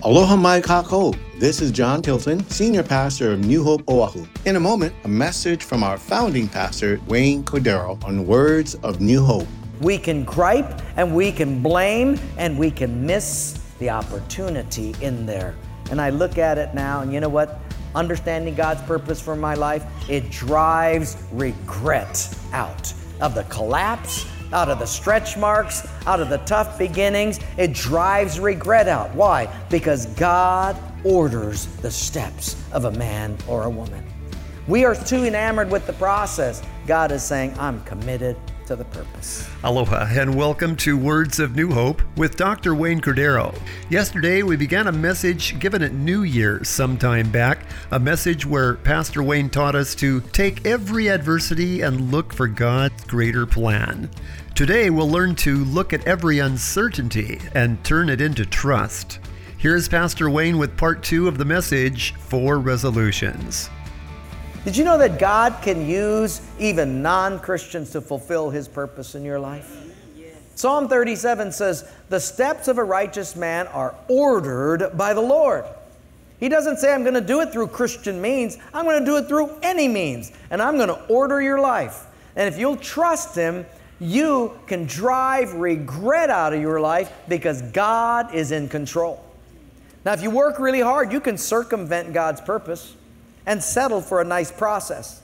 Aloha mai kākou. This is John Tilton, Senior Pastor of New Hope, Oahu. In a moment, a message from our founding pastor, Wayne Cordero, on words of New Hope. We can gripe and we can blame and we can miss the opportunity in there. And I look at it now, and you know what? Understanding God's purpose for my life, it drives regret out of the collapse, out of the stretch marks, out of the tough beginnings. It drives regret out. Why? Because God orders the steps of a man or a woman. We are too enamored with the process. God is saying, I'm committed to the purpose. Aloha and welcome to Words of New Hope with Dr. Wayne Cordero. Yesterday we began a message given at New Year's some time back, a message where Pastor Wayne taught us to take every adversity and look for God's greater plan. Today we'll learn to look at every uncertainty and turn it into trust. Here's Pastor Wayne with part 2 of the message, 4 resolutions. Did you know that God can use even non-Christians to fulfill His purpose in your life? Psalm 37 says, the steps of a righteous man are ordered by the Lord. He doesn't say, I'm going to do it through Christian means. I'm going to do it through any means. And I'm going to order your life. And if you'll trust Him, you can drive regret out of your life because God is in control. Now, if you work really hard, you can circumvent God's purpose and settle for a nice process.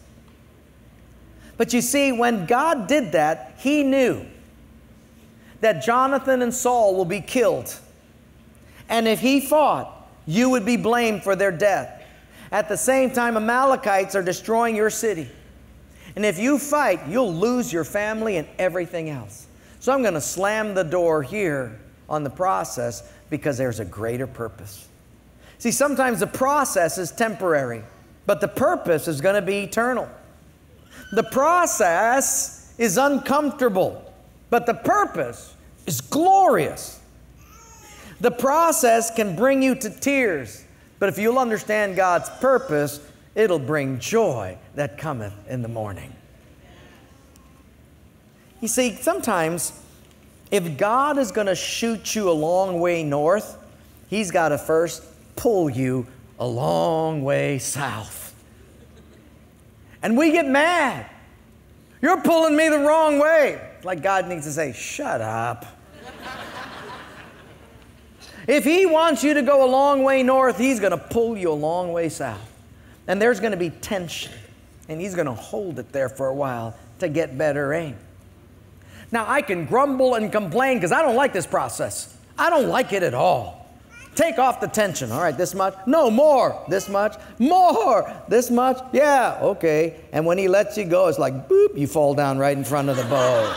But you see, when God did that, He knew that Jonathan and Saul will be killed. And if He fought, you would be blamed for their death. At the same time, Amalekites are destroying your city. And if you fight, you'll lose your family and everything else. So I'm going to slam the door here on the process because there's a greater purpose. See, sometimes the process is temporary, but the purpose is going to be eternal. The process is uncomfortable, but the purpose is glorious. The process can bring you to tears, but if you'll understand God's purpose, it'll bring joy that cometh in the morning. You see, sometimes if God is going to shoot you a long way north, He's got to first pull you a long way south. And we get mad. You're pulling me the wrong way. It's like God needs to say, shut up. If He wants you to go a long way north, He's going to pull you a long way south. And there's going to be tension. And He's going to hold it there for a while to get better aim. Now, I can grumble and complain because I don't like this process. I don't like it at all. Take off the tension. All right, this much? No, more. This much? More. This much? Yeah, okay. And when He lets you go, it's like, boop, you fall down right in front of the bow.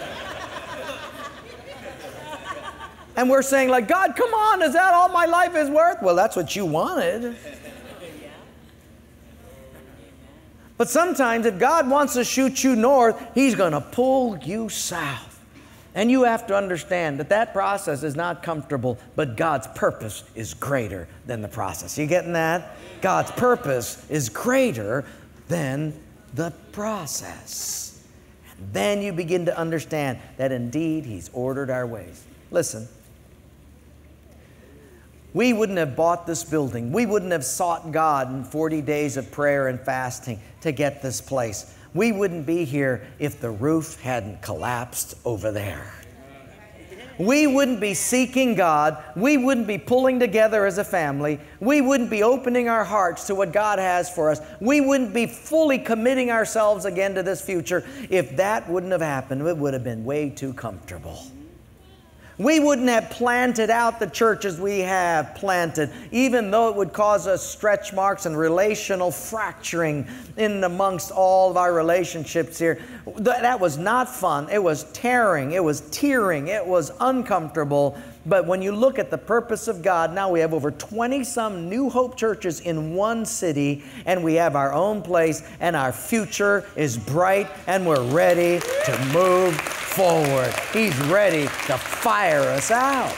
And we're saying like, God, come on, is that all my life is worth? Well, that's what you wanted. But sometimes if God wants to shoot you north, He's going to pull you south. And you have to understand that that process is not comfortable, but God's purpose is greater than the process. You getting that? God's purpose is greater than the process. And then you begin to understand that indeed He's ordered our ways. Listen, we wouldn't have bought this building. We wouldn't have sought God in 40 days of prayer and fasting to get this place. We wouldn't be here if the roof hadn't collapsed over there. We wouldn't be seeking God. We wouldn't be pulling together as a family. We wouldn't be opening our hearts to what God has for us. We wouldn't be fully committing ourselves again to this future. If that wouldn't have happened, it would have been way too comfortable. We wouldn't have planted out the churches we have planted, even though it would cause us stretch marks and relational fracturing in amongst all of our relationships here. That was not fun. It was tearing. It was tearing. It was uncomfortable. But when you look at the purpose of God, now we have over 20-some New Hope churches in one city, and we have our own place, and our future is bright, and we're ready to move forward. He's ready to fire us out.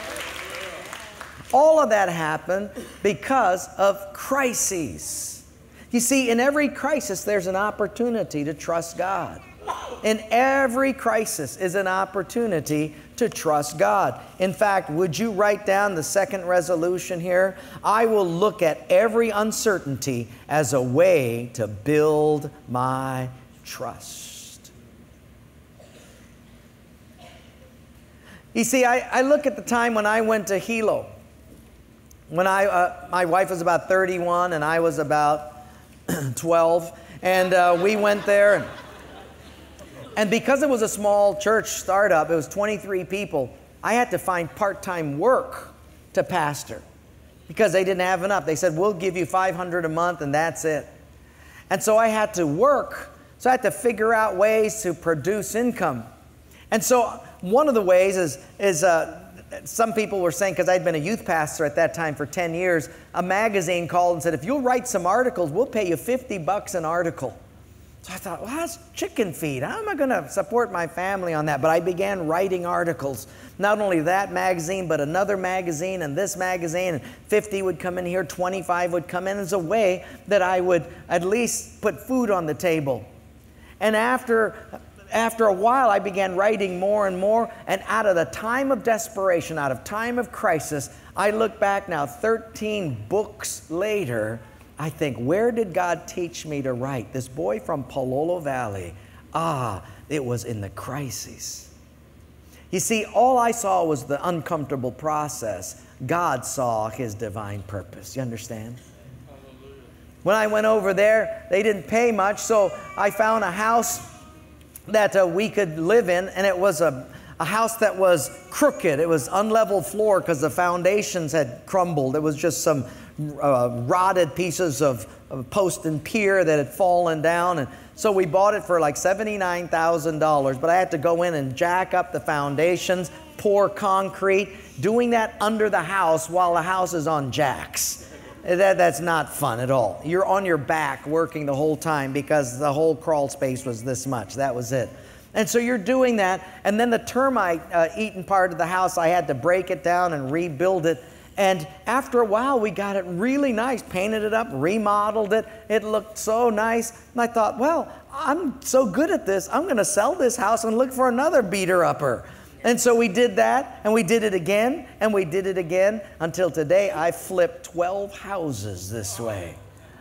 All of that happened because of crises. You see, in every crisis, there's an opportunity to trust God. In every crisis is an opportunity to trust God. In fact, would you write down the second resolution here? I will look at every uncertainty as a way to build my trust. You see, I look at the time when I went to Hilo. When my wife was about 31 and I was about 12, and we went there. And because it was a small church startup, it was 23 people, I had to find part-time work to pastor because they didn't have enough. They said, we'll give you $500 a month and that's it. And so I had to work. So I had to figure out ways to produce income. And so one of the ways is some people were saying, because I'd been a youth pastor at that time for 10 years, a magazine called and said, if you'll write some articles, we'll pay you $50 an article. So I thought, well, that's chicken feed. How am I going to support my family on that? But I began writing articles. Not only that magazine, but another magazine and this magazine. And 50 would come in here, 25 would come in as a way that I would at least put food on the table. And after a while, I began writing more and more. And out of the time of desperation, out of time of crisis, I look back now 13 books later, I think, where did God teach me to write? This boy from Palolo Valley. It was in the crises. You see, all I saw was the uncomfortable process. God saw His divine purpose. You understand? When I went over there, they didn't pay much, so I found a house that we could live in, and it was a house that was crooked. It was unlevel floor because the foundations had crumbled. It was just some rotted pieces of post and pier that had fallen down. And so we bought it for like $79,000, but I had to go in and jack up the foundations, pour concrete, doing that under the house while the house is on jacks. That's not fun at all. You're on your back working the whole time because the whole crawl space was this much. That was it. And so you're doing that, and then the termite eaten part of the house, I had to break it down and rebuild it. And after a while, we got it really nice, painted it up, remodeled it. It looked so nice. And I thought, well, I'm so good at this, I'm going to sell this house and look for another beater-upper. And so we did that, and we did it again, and we did it again, until today I flipped 12 houses this way.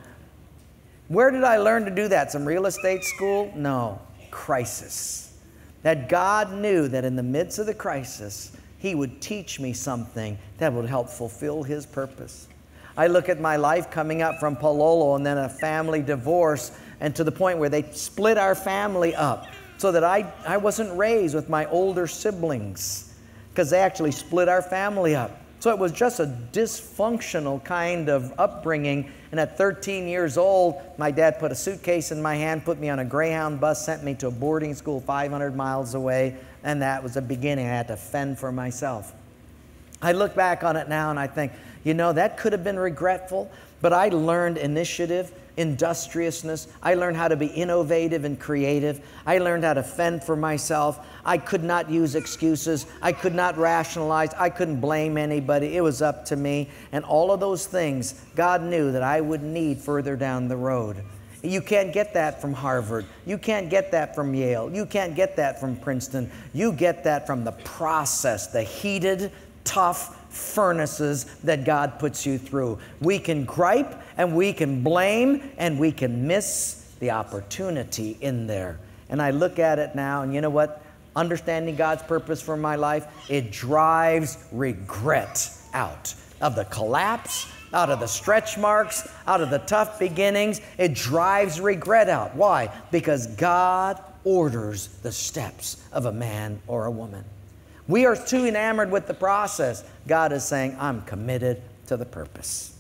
Where did I learn to do that? Some real estate school? No. Crisis. That God knew that in the midst of the crisis, He would teach me something that would help fulfill His purpose. I look at my life coming up from Palolo and then a family divorce, and to the point where they split our family up so that I wasn't raised with my older siblings because they actually split our family up. So it was just a dysfunctional kind of upbringing. And at 13 years old, my dad put a suitcase in my hand, put me on a Greyhound bus, sent me to a boarding school 500 miles away, and that was the beginning. I had to fend for myself. I look back on it now and I think, that could have been regretful, but I learned initiative, industriousness. I learned how to be innovative and creative. I learned how to fend for myself. I could not use excuses. I could not rationalize. I couldn't blame anybody. It was up to me. And all of those things, God knew that I would need further down the road. You can't get that from Harvard. You can't get that from Yale. You can't get that from Princeton. You get that from the process, the heated, tough furnaces that God puts you through. We can gripe and we can blame and we can miss the opportunity in there. And I look at it now, and you know what? Understanding God's purpose for my life, it drives regret out of the collapse, out of the stretch marks, out of the tough beginnings. It drives regret out. Why? Because God orders the steps of a man or a woman. We are too enamored with the process. God is saying, I'm committed to the purpose.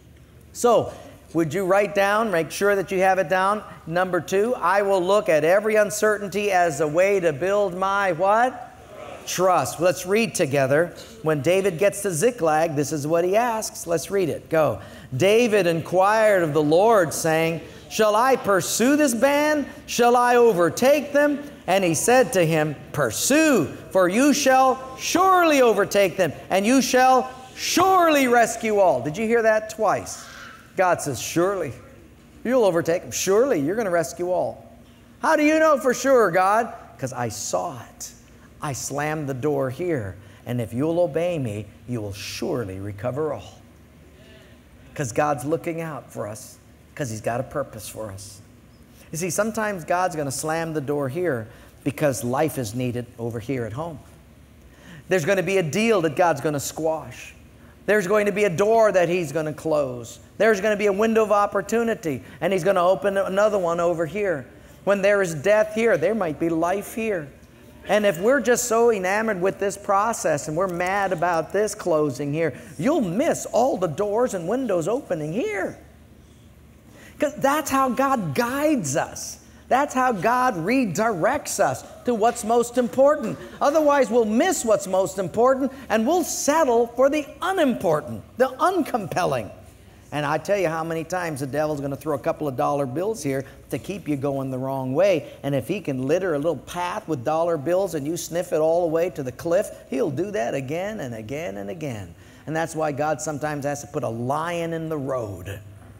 So, would you write down, make sure that you have it down? Number 2, I will look at every uncertainty as a way to build my what? Trust. Let's read together. When David gets to Ziklag, this is what he asks. Let's read it. Go. David inquired of the Lord, saying, shall I pursue this band? Shall I overtake them? And he said to him, pursue, for you shall surely overtake them, and you shall surely rescue all. Did you hear that twice? God says, surely. You'll overtake them. Surely, you're going to rescue all. How do you know for sure, God? Because I saw it. I slam the door here, and if you'll obey me, you will surely recover all. Because God's looking out for us, because He's got a purpose for us. You see, sometimes God's going to slam the door here because life is needed over here at home. There's going to be a deal that God's going to squash. There's going to be a door that He's going to close. There's going to be a window of opportunity, and He's going to open another one over here. When there is death here, there might be life here. And if we're just so enamored with this process and we're mad about this closing here, you'll miss all the doors and windows opening here. Because that's how God guides us. That's how God redirects us to what's most important. Otherwise, we'll miss what's most important and we'll settle for the unimportant, the uncompelling. And I tell you how many times the devil's going to throw a couple of dollar bills here to keep you going the wrong way. And if he can litter a little path with dollar bills and you sniff it all the way to the cliff, he'll do that again and again and again. And that's why God sometimes has to put a lion in the road.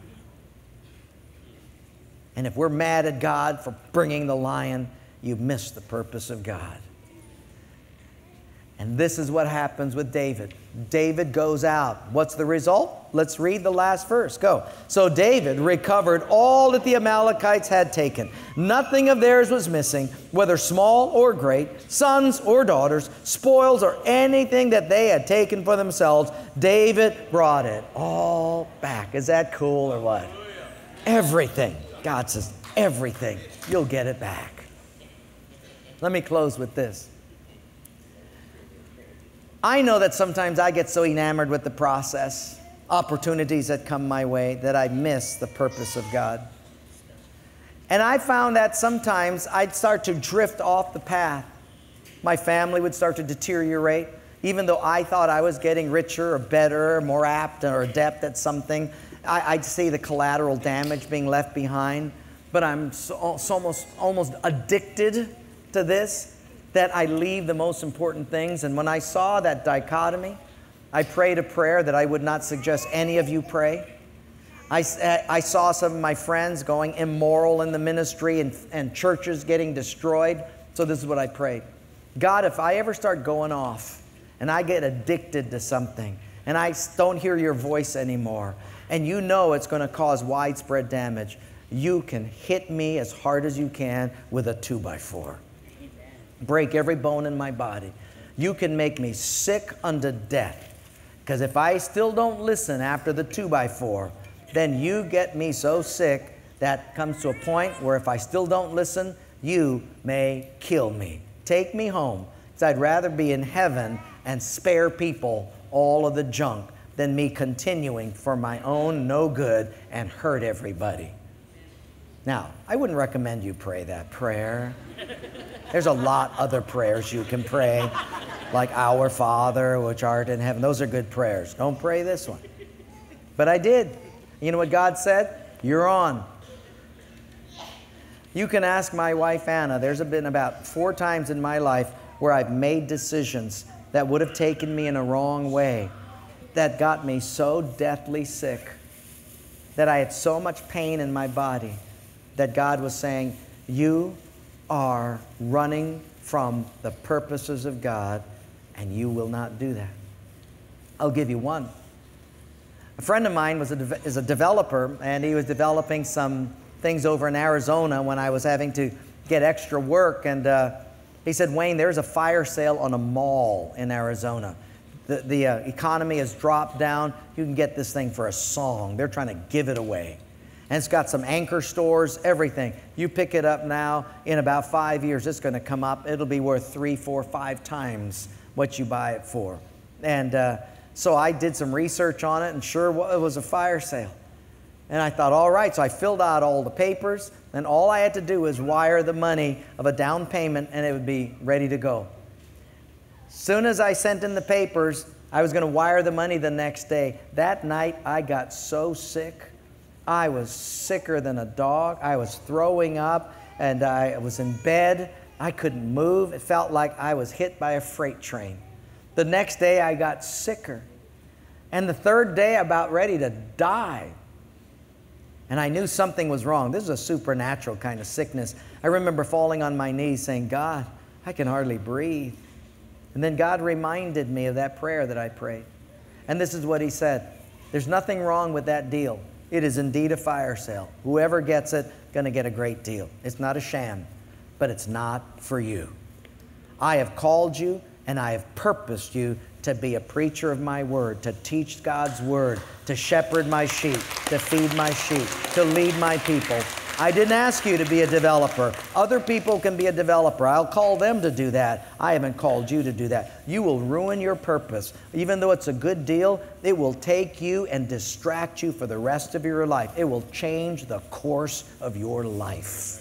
And if we're mad at God for bringing the lion, you've missed the purpose of God. And this is what happens with David. David goes out. What's the result? Let's read the last verse. Go. So David recovered all that the Amalekites had taken. Nothing of theirs was missing, whether small or great, sons or daughters, spoils or anything that they had taken for themselves. David brought it all back. Is that cool or what? Everything. God says, everything. You'll get it back. Let me close with this. I know that sometimes I get so enamored with the process, opportunities that come my way, that I miss the purpose of God. And I found that sometimes I'd start to drift off the path. My family would start to deteriorate. Even though I thought I was getting richer or better or more apt or adept at something, I'd see the collateral damage being left behind. But I'm almost addicted to this, that I leave the most important things. And when I saw that dichotomy, I prayed a prayer that I would not suggest any of you pray. I saw some of my friends going immoral in the ministry and churches getting destroyed. So this is what I prayed. God, if I ever start going off and I get addicted to something and I don't hear your voice anymore, and you know it's going to cause widespread damage, you can hit me as hard as you can with a 2x4. Break every bone in my body. You can make me sick unto death. Because if I still don't listen after the 2x4, then you get me so sick that comes to a point where if I still don't listen, you may kill me. Take me home. Because I'd rather be in heaven and spare people all of the junk than me continuing for my own no good and hurt everybody. Now, I wouldn't recommend you pray that prayer. There's a lot other prayers you can pray, like Our Father, which art in heaven. Those are good prayers. Don't pray this one. But I did. You know what God said? You're on. You can ask my wife, Anna. There's been about 4 times in my life where I've made decisions that would have taken me in a wrong way, that got me so deathly sick, that I had so much pain in my body, that God was saying, you are running from the purposes of God, and you will not do that. I'll give you one. A friend of mine is a developer, and he was developing some things over in Arizona when I was having to get extra work. And he said, Wayne, there's a fire sale on a mall in Arizona. The economy has dropped down. You can get this thing for a song. They're trying to give it away. And it's got some anchor stores, everything. You pick it up now, in about 5 years, it's going to come up. It'll be worth 3, 4, 5 times what you buy it for. And so I did some research on it, and sure, it was a fire sale. And I thought, all right, so I filled out all the papers, and all I had to do was wire the money of a down payment, and it would be ready to go. Soon as I sent in the papers, I was going to wire the money the next day. That night, I got so sick. I was sicker than a dog. I was throwing up, and I was in bed. I couldn't move. It felt like I was hit by a freight train. The next day, I got sicker. And the third day, about ready to die. And I knew something was wrong. This is a supernatural kind of sickness. I remember falling on my knees saying, God, I can hardly breathe. And then God reminded me of that prayer that I prayed. And this is what He said. There's nothing wrong with that deal. It is indeed a fire sale. Whoever gets it, going to get a great deal. It's not a sham, but it's not for you. I have called you and I have purposed you to be a preacher of my word, to teach God's word, to shepherd my sheep, to feed my sheep, to lead my people. I didn't ask you to be a developer. Other people can be a developer. I'll call them to do that. I haven't called you to do that. You will ruin your purpose. Even though it's a good deal, it will take you and distract you for the rest of your life. It will change the course of your life.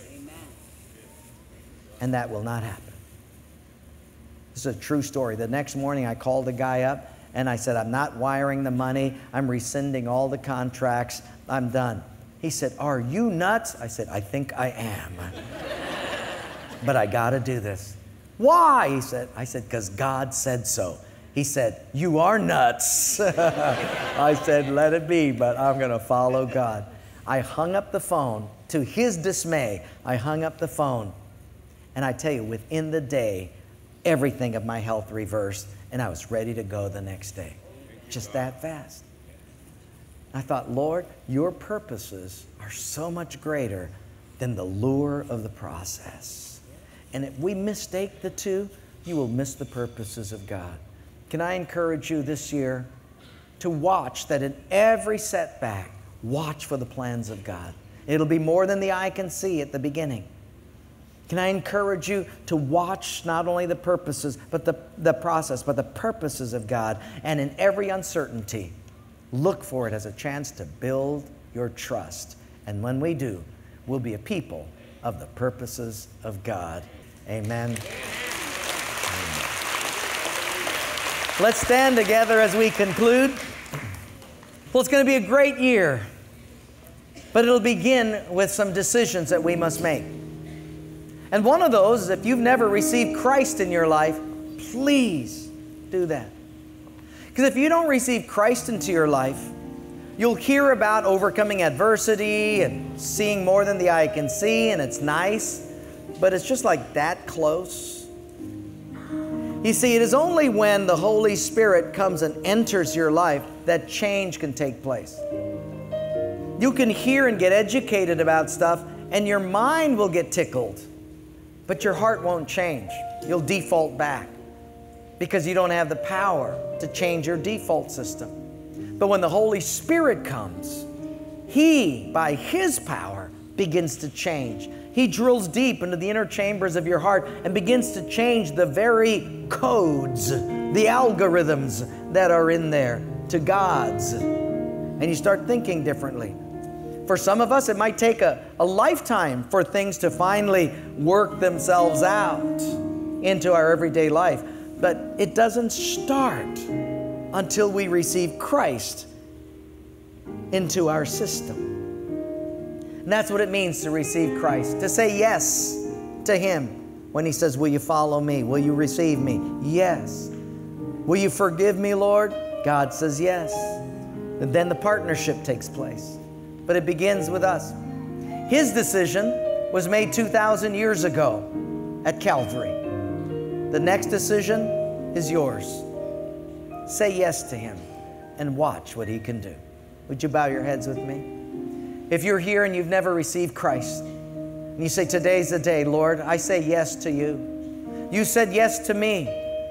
And that will not happen. This is a true story. The next morning I called the guy up and I said, I'm not wiring the money. I'm rescinding all the contracts. I'm done. He said, are you nuts? I said, I think I am. But I got to do this. Why? He said. I said, because God said so. He said, you are nuts. I said, let it be, but I'm going to follow God. I hung up the phone. To his dismay, I hung up the phone. And I tell you, within the day, everything of my health reversed, and I was ready to go the next day. Just that fast. I thought, Lord, your purposes are so much greater than the lure of the process. And if we mistake the two, you will miss the purposes of God. Can I encourage you this year to watch that in every setback, watch for the plans of God. It'll be more than the eye can see at the beginning. Can I encourage you to watch not only the purposes, but the process, but the purposes of God. And in every uncertainty, look for it as a chance to build your trust. And when we do, we'll be a people of the purposes of God. Amen. Amen. Let's stand together as we conclude. Well, it's going to be a great year, but it'll begin with some decisions that we must make. And one of those is if you've never received Christ in your life, please do that. Because if you don't receive Christ into your life, you'll hear about overcoming adversity and seeing more than the eye can see, and it's nice, but it's just like that close. You see, it is only when the Holy Spirit comes and enters your life that change can take place. You can hear and get educated about stuff, and your mind will get tickled, but your heart won't change. You'll default back because you don't have the power to change your default system. But when the Holy Spirit comes, He, by His power, begins to change. He drills deep into the inner chambers of your heart and begins to change the very codes, the algorithms that are in there to God's. And you start thinking differently. For some of us, it might take a lifetime for things to finally work themselves out into our everyday life. But it doesn't start until we receive Christ into our system. And that's what it means to receive Christ, to say yes to Him when He says, will you follow me? Will you receive me? Yes. Will you forgive me, Lord? God says yes. And then the partnership takes place. But it begins with us. His decision was made 2,000 years ago at Calvary. The next decision is yours. Say yes to Him and watch what He can do. Would you bow your heads with me? If you're here and you've never received Christ, and you say, today's the day, Lord, I say yes to you. You said yes to me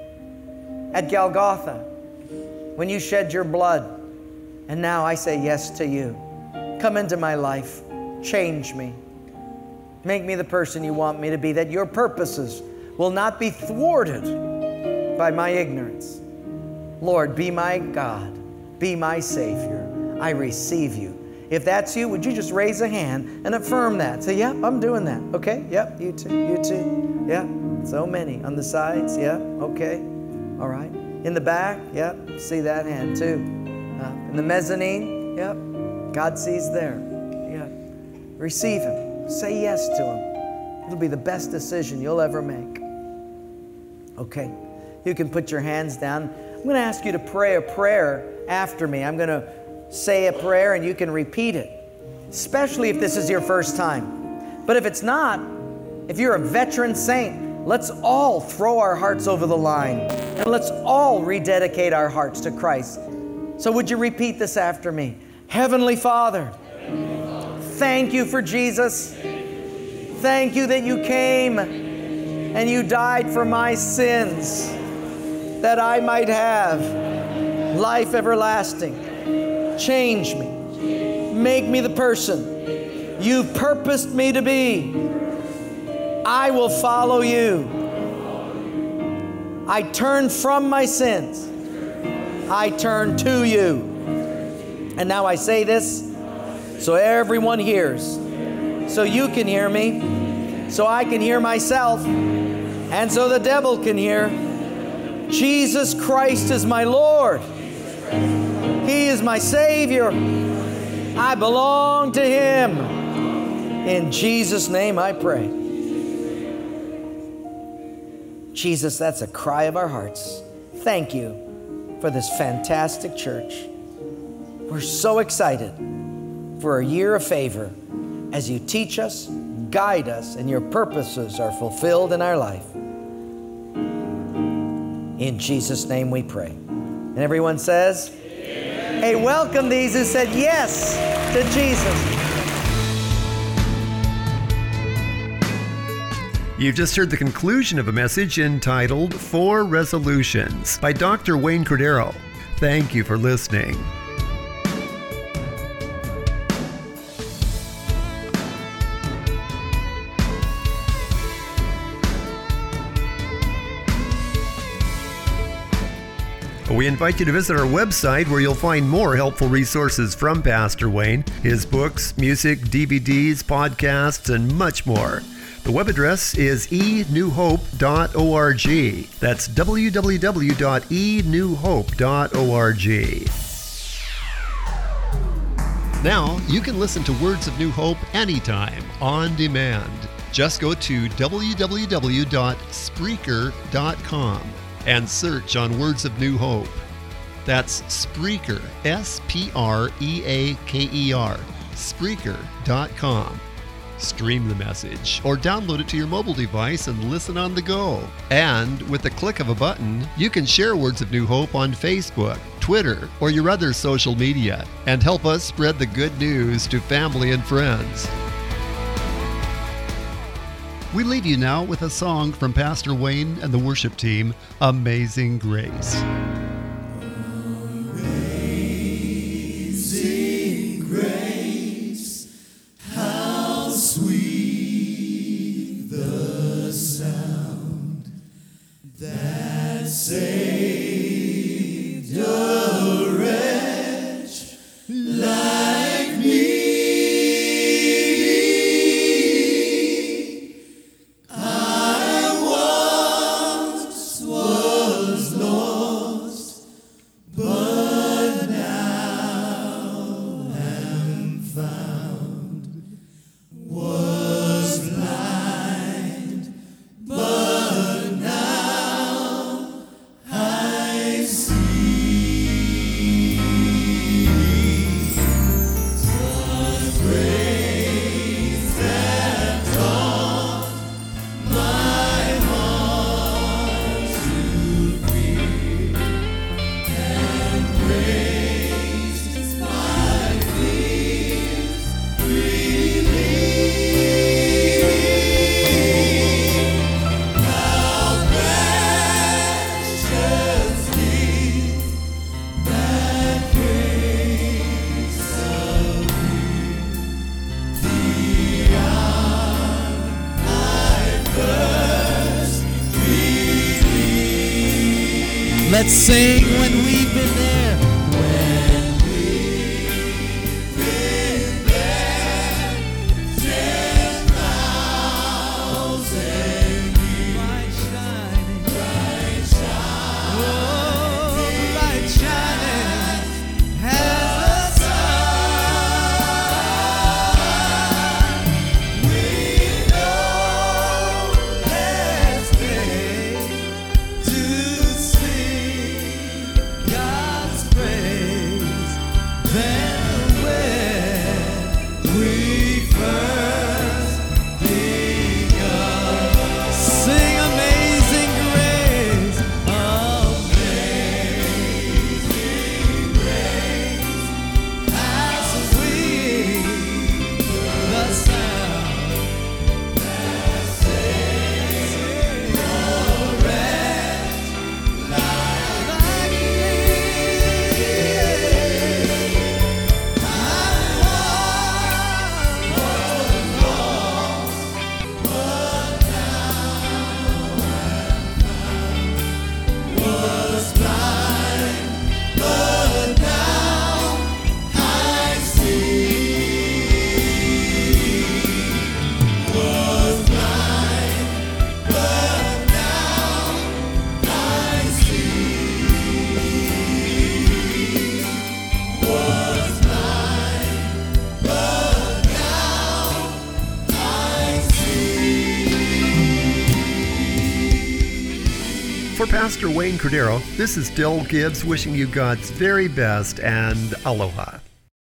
at Golgotha when you shed your blood, and now I say yes to you. Come into my life. Change me. Make me the person you want me to be, that your purposes will not be thwarted by my ignorance. Lord, be my God. Be my Savior. I receive you. If that's you, would you just raise a hand and affirm that? Say, yep, I'm doing that. Okay, yep, you too, you too. Yep, so many. On the sides, yep, okay. All right. In the back, yep, see that hand too. In the mezzanine, yep. God sees there. Yeah. Receive Him. Say yes to Him. It'll be the best decision you'll ever make. Okay. You can put your hands down. I'm going to ask you to pray a prayer after me. I'm going to say a prayer and you can repeat it, especially if this is your first time. But if it's not, if you're a veteran saint let's all throw our hearts over the line and let's all rededicate our hearts to Christ. So would you repeat this after me? Heavenly Father, thank you for Jesus. Thank you that you came and you died for my sins, that I might have life everlasting. Change me. Make me the person you've purposed me to be. I will follow you. I turn from my sins. I turn to you. And now I say this so everyone hears, so you can hear me, so I can hear myself, and so the devil can hear. Jesus Christ is my Lord. He is my Savior. I belong to Him. In Jesus' name I pray. Jesus, that's a cry of our hearts. Thank you for this fantastic church. We're so excited for a year of favor as you teach us, guide us, and your purposes are fulfilled in our life. In Jesus' name we pray. And everyone says, amen. Hey, welcome these who said yes to Jesus. You've just heard the conclusion of a message entitled 4 Resolutions by Dr. Wayne Cordeiro. Thank you for listening. We invite you to visit our website where you'll find more helpful resources from Pastor Wayne, his books, music, DVDs, podcasts, and much more. The web address is enewhope.org. That's www.enewhope.org. Now, you can listen to Words of New Hope anytime, on demand. Just go to www.spreaker.com. and search on Words of New Hope. That's Spreaker, Spreaker, Spreaker.com. Stream the message or download it to your mobile device and listen on the go. And with the click of a button, you can share Words of New Hope on Facebook, Twitter, or your other social media and help us spread the good news to family and friends. We leave you now with a song from Pastor Wayne and the worship team, Amazing Grace. Amazing grace, how sweet the sound that saved a wretch like me. Let's sing when we've been there. When we've been there, 10,000 years. Light shining, oh, light shining as the sun. We know there's day to see God. Pastor Wayne Cordero, this is Del Gibbs wishing you God's very best and aloha.